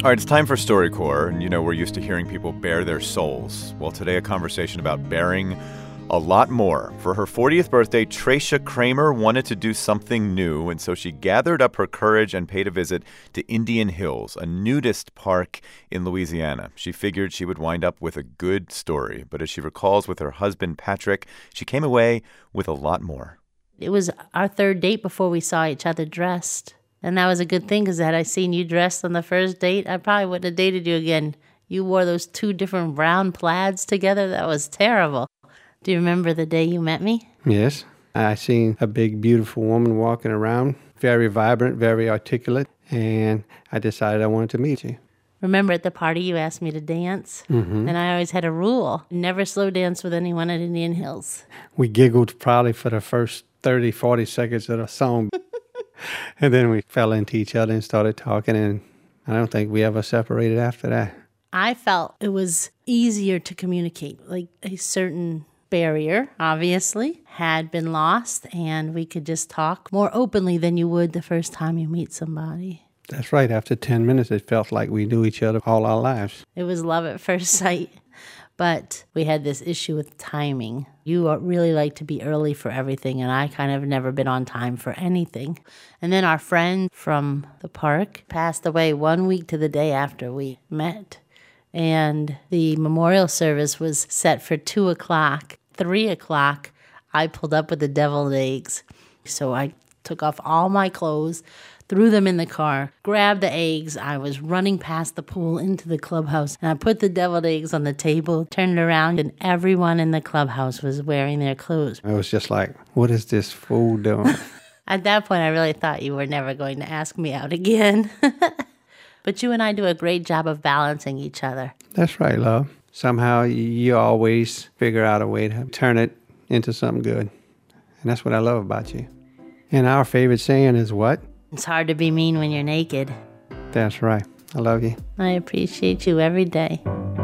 All right, it's time for StoryCorps, and we're used to hearing people bare their souls. Well, today a conversation about bearing a lot more. For her 40th birthday, Tracia Kramer wanted to do something new, and so she gathered up her courage and paid a visit to Indian Hills, a nudist park in Louisiana. She figured she would wind up with a good story, but as she recalls with her husband, Patrick, she came away with a lot more. It was our third date before we saw each other dressed. And that was a good thing, because had I seen you dressed on the first date, I probably wouldn't have dated you again. You wore those two different brown plaids together. That was terrible. Do you remember the day you met me? Yes. I seen a big, beautiful woman walking around, very vibrant, very articulate, and I decided I wanted to meet you. Remember at the party you asked me to dance? Mm-hmm. And I always had a rule, never slow dance with anyone at Indian Hills. We giggled probably for the first 30, 40 seconds of the song. And then we fell into each other and started talking, and I don't think we ever separated after that. I felt it was easier to communicate, like a certain barrier, obviously, had been lost, and we could just talk more openly than you would the first time you meet somebody. That's right. After 10 minutes, it felt like we knew each other all our lives. It was love at first sight. But we had this issue with timing. You really like to be early for everything, and I kind of never been on time for anything. And then our friend from the park passed away 1 week to the day after we met. And the memorial service was set for 2 o'clock. 3 o'clock, I pulled up with the deviled eggs. So I took off all my clothes, threw them in the car, grabbed the eggs. I was running past the pool into the clubhouse, and I put the deviled eggs on the table, turned around, and everyone in the clubhouse was wearing their clothes. I was just like, what is this fool doing? At that point, I really thought you were never going to ask me out again. But you and I do a great job of balancing each other. That's right, love. Somehow you always figure out a way to turn it into something good. And that's what I love about you. And our favorite saying is what? It's hard to be mean when you're naked. That's right. I love you. I appreciate you every day.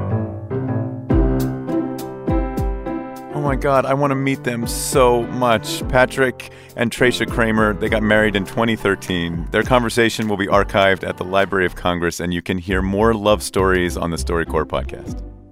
Oh my God, I want to meet them so much. Patrick and Tracia Kramer, they got married in 2013. Their conversation will be archived at the Library of Congress, and you can hear more love stories on the StoryCorps podcast.